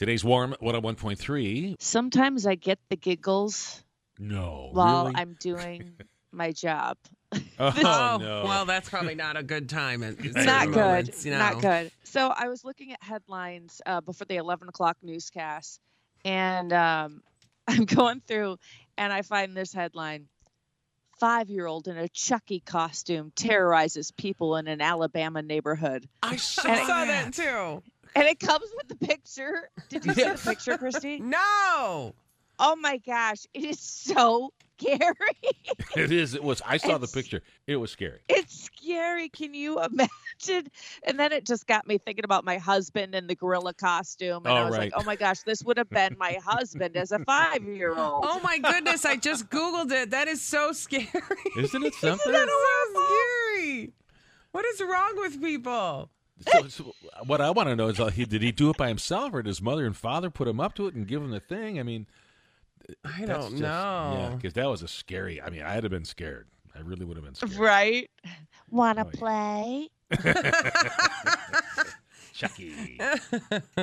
Today's warm 101.3. Sometimes I get the giggles No, while really? I'm doing my job. Oh, no. Well, that's probably not a good time at certain Not good. moments, Not good. So I was looking at headlines before the 11 o'clock newscast, and I'm going through, and I find this headline: 5-year-old in a Chucky costume terrorizes people in an Alabama neighborhood. I saw And- that too. And it comes with the picture. Did you see the picture, Christy? No. Oh my gosh, it is so scary. It is. It was. I saw the It's- picture. It was scary. It's scary. Can you imagine? And then it just got me thinking about my husband in the gorilla costume. And I Oh, was right. like, oh my gosh, this would have been my husband as a 5-year-old. Oh my goodness, I just Googled it. That is so scary. Isn't it something? That's so scary. What is wrong with people? So what I want to know is, did he do it by himself, or did his mother and father put him up to it and give him the thing? I mean, I that's don't just- know. Yeah, because that was a scary. I mean, I'd have been scared. I really would have been scared. Right? Want to Oh, yeah. play? Chucky.